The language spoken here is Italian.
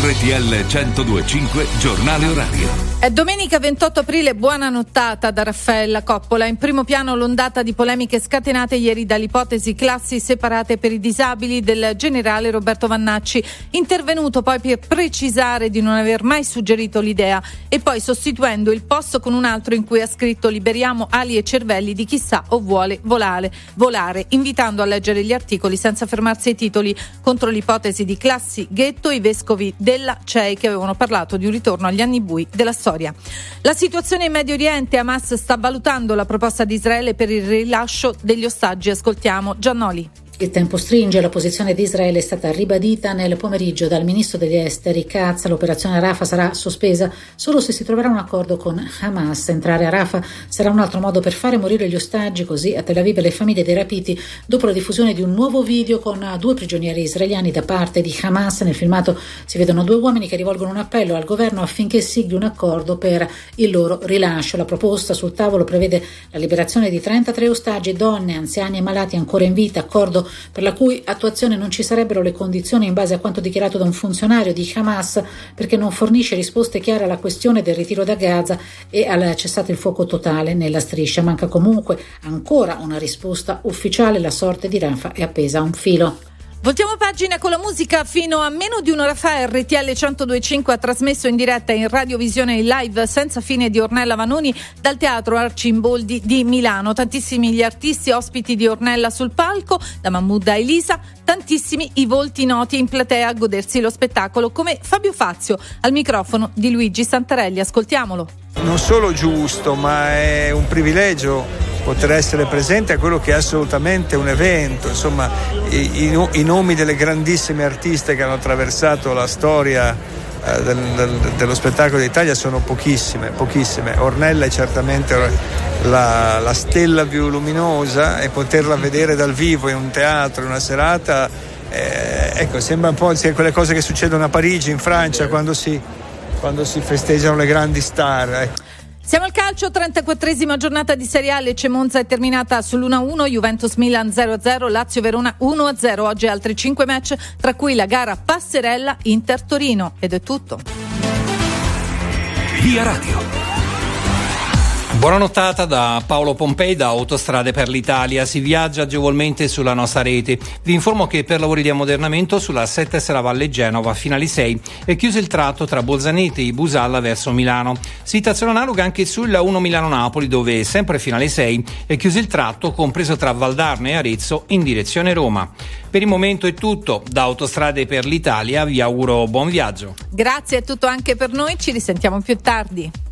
RTL 102.5 Giornale Orario. È domenica 28 aprile, buona nottata da Raffaella Coppola. In primo piano l'ondata di polemiche scatenate ieri dall'ipotesi classi separate per i disabili del generale Roberto Vannacci, intervenuto poi per precisare di non aver mai suggerito l'idea e poi sostituendo il post con un altro in cui ha scritto liberiamo ali e cervelli di chi sa o vuole volare, invitando a leggere gli articoli senza fermarsi ai titoli. Contro l'ipotesi di classi ghetto i vescovi della CEI che avevano parlato di un ritorno agli anni bui della storia. La situazione in Medio Oriente, Hamas sta valutando la proposta di Israele per il rilascio degli ostaggi. Ascoltiamo Giannoli. Il tempo stringe, la posizione di Israele è stata ribadita nel pomeriggio dal ministro degli esteri Katz. L'operazione Rafah sarà sospesa solo se si troverà un accordo con Hamas. Entrare a Rafah sarà un altro modo per fare morire gli ostaggi, così a Tel Aviv le famiglie dei rapiti, dopo la diffusione di un nuovo video con 2 prigionieri israeliani da parte di Hamas. Nel filmato si vedono 2 uomini che rivolgono un appello al governo affinché sigli un accordo per il loro rilascio. La proposta sul tavolo prevede la liberazione di 33 ostaggi, donne, anziani e malati ancora in vita, accordo per la cui attuazione non ci sarebbero le condizioni in base a quanto dichiarato da un funzionario di Hamas, perché non fornisce risposte chiare alla questione del ritiro da Gaza e al cessate il fuoco totale nella striscia. Manca comunque ancora una risposta ufficiale, la sorte di Rafah è appesa a un filo. Voltiamo pagina con la musica. Fino a meno di un'ora fa RTL 102.5 ha trasmesso in diretta in radiovisione il live senza fine di Ornella Vanoni dal Teatro Arcimboldi di Milano. Tantissimi gli artisti ospiti di Ornella sul palco, da Mahmood a Elisa, tantissimi i volti noti in platea a godersi lo spettacolo, come Fabio Fazio al microfono di Luigi Santarelli. Ascoltiamolo. Non solo giusto, ma è un privilegio poter essere presente a quello che è assolutamente un evento. Insomma, i nomi delle grandissime artiste che hanno attraversato la storia dello spettacolo d'Italia sono pochissime. Ornella è certamente la stella più luminosa, e poterla vedere dal vivo in un teatro, in una serata, ecco, sembra un po' quelle cose che succedono a Parigi, in Francia, quando si festeggiano le grandi star, ecco. Siamo al calcio, 34esima giornata di Serie A. Lecce Monza è terminata sull'1-1, Juventus Milan 0-0, Lazio Verona 1-0. Oggi altri 5 match, tra cui la gara passerella Inter Torino. Ed è tutto. Via Radio. Buona nottata da Paolo Pompei da Autostrade per l'Italia. Si viaggia agevolmente sulla nostra rete. Vi informo che per lavori di ammodernamento sulla 7 Serravalle Genova fino alle 6 è chiuso il tratto tra Bolzanete e Busalla verso Milano. Situazione analoga anche sulla 1 Milano-Napoli, dove sempre fino alle 6 è chiuso il tratto compreso tra Valdarno e Arezzo in direzione Roma. Per il momento è tutto. Da Autostrade per l'Italia vi auguro buon viaggio. Grazie, è tutto anche per noi. Ci risentiamo più tardi.